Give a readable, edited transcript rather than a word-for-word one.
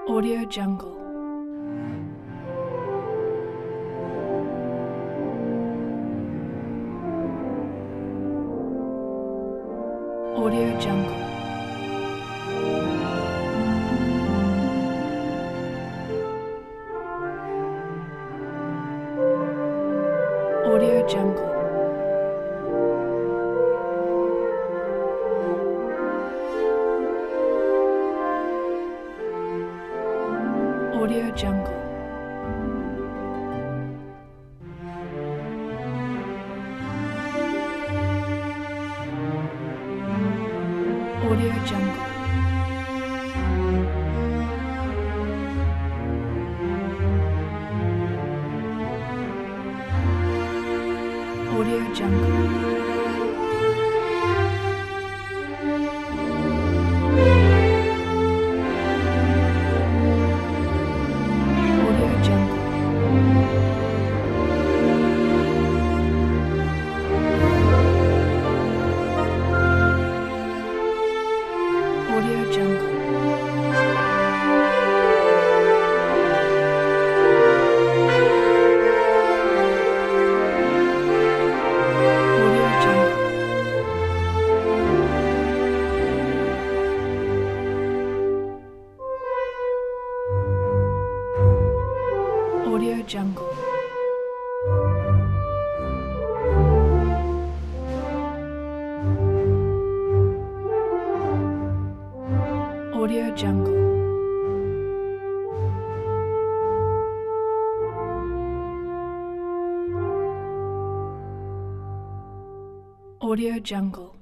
Audio Jungle. Audio Jungle. Audio Jungle. Audio Jungle. Audio Jungle. Audio Jungle. Audio Jungle. Audio Jungle. Audio Jungle. Audio Jungle. Audio Jungle.